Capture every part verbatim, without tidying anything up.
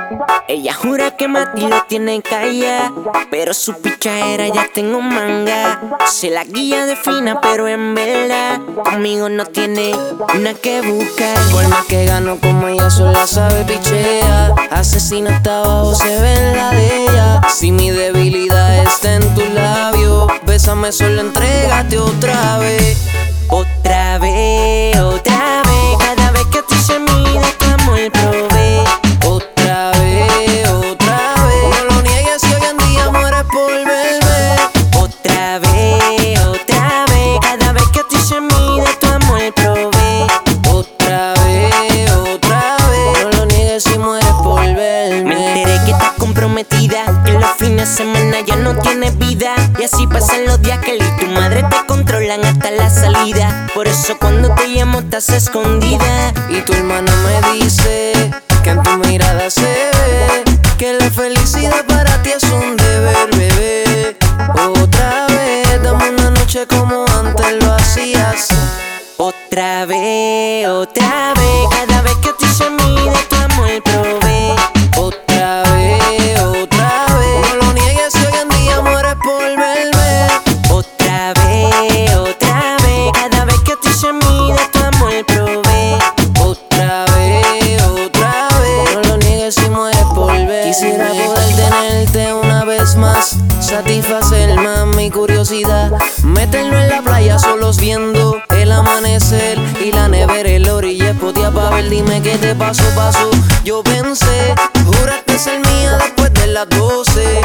Ella jura que Mati lo tiene calla, pero su pichadera ya tengo manga. Se la guía de fina, pero en verdad conmigo no tiene nada que buscar. Por más que gano como ella sola sabe pichea, asesina hasta abajo se ve en la de ella. Si mi debilidad está en tus labios, bésame solo, entrégate otra vez. Otra vez, otra vez, cada vez que a ti se mide tu amor probé. Otra vez, otra vez, no lo niegues si hoy en día mueres por verme. Otra vez, otra vez, cada vez que a ti se mide tu amor probé. Otra vez, otra vez, no lo niegues si mueres por verme. Me enteré que estás comprometida, que los fines de semana ya no tienes vida. Y así pasan los días que él y tu madre te controlan hasta la salida. Por eso cuando te llamo estás escondida. Y tu hermana me dice que en tu mirada se ve que la felicidad para ti es un deber, bebé. Otra vez, dame una noche como antes lo hacías. Otra vez, otra vez, cada vez que a ti se mide tu amor probé. Otra vez, otra vez, no lo niegues si hoy en día mueres por verme. Otra vez, otra vez, cada vez que a ti se mide tu amor probé. Otra vez, otra vez, no lo niegues si mueres por verme. Quisiera poder tenerte una vez más, satisfacer más mi curiosidad, meterlo en la playa solos viendo el amanecer y la nevera en la orilla espotea pa' ver, dime qué te pasó, pasó. Yo pensé, juraste ser mía después de las doce.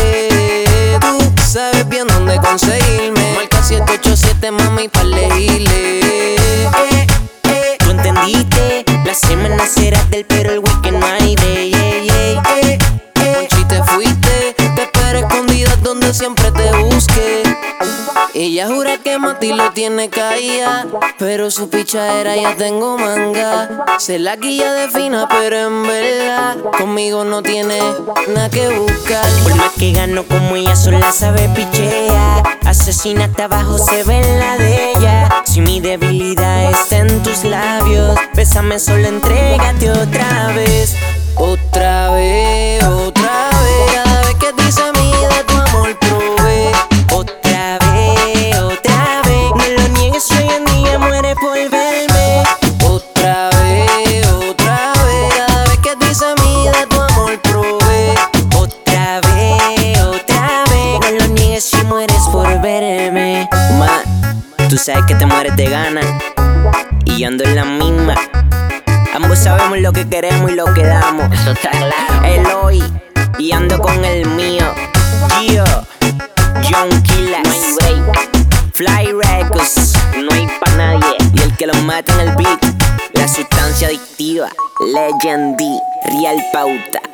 Eh, tú sabes bien dónde conseguirme. Marca siete ocho siete, mami, pa' elegirle. Eh, eh, tú entendiste, la semana será del pero el weekend no hay de yeah, yeah. Eh, eh. Monchi, te fuiste, te espero escondida donde siempre te busqué. Ella jura que Mati lo tiene caída, pero su pichadera ya tengo manga. Se la guía de fina, pero en verdad conmigo no tiene nada que buscar. Por más que gano como ella sola sabe pichea, asesina hasta abajo se ve en la de ella. Si mi debilidad está en tus labios, bésame solo, entrégate otra vez. Otra vez, otra vez, cada vez que te se mide tu amor probé. Otra vez, otra vez, no lo niegues si hoy en día mueres por verme. Otra vez, otra vez, cada vez que te se mide tu amor probé. Otra vez, otra vez, no lo niegues si mueres por verme. Ma, tú sabes que te mueres de ganas y yo ando en la misma. Ambos sabemos lo que queremos y lo que damos. Eso está claro. El hoy y ando con el mío. Gio, John Killas, No hay break, Fly Records, no hay pa' nadie. y el que los mata en el beat, la sustancia adictiva, Legendy, Real Pauta.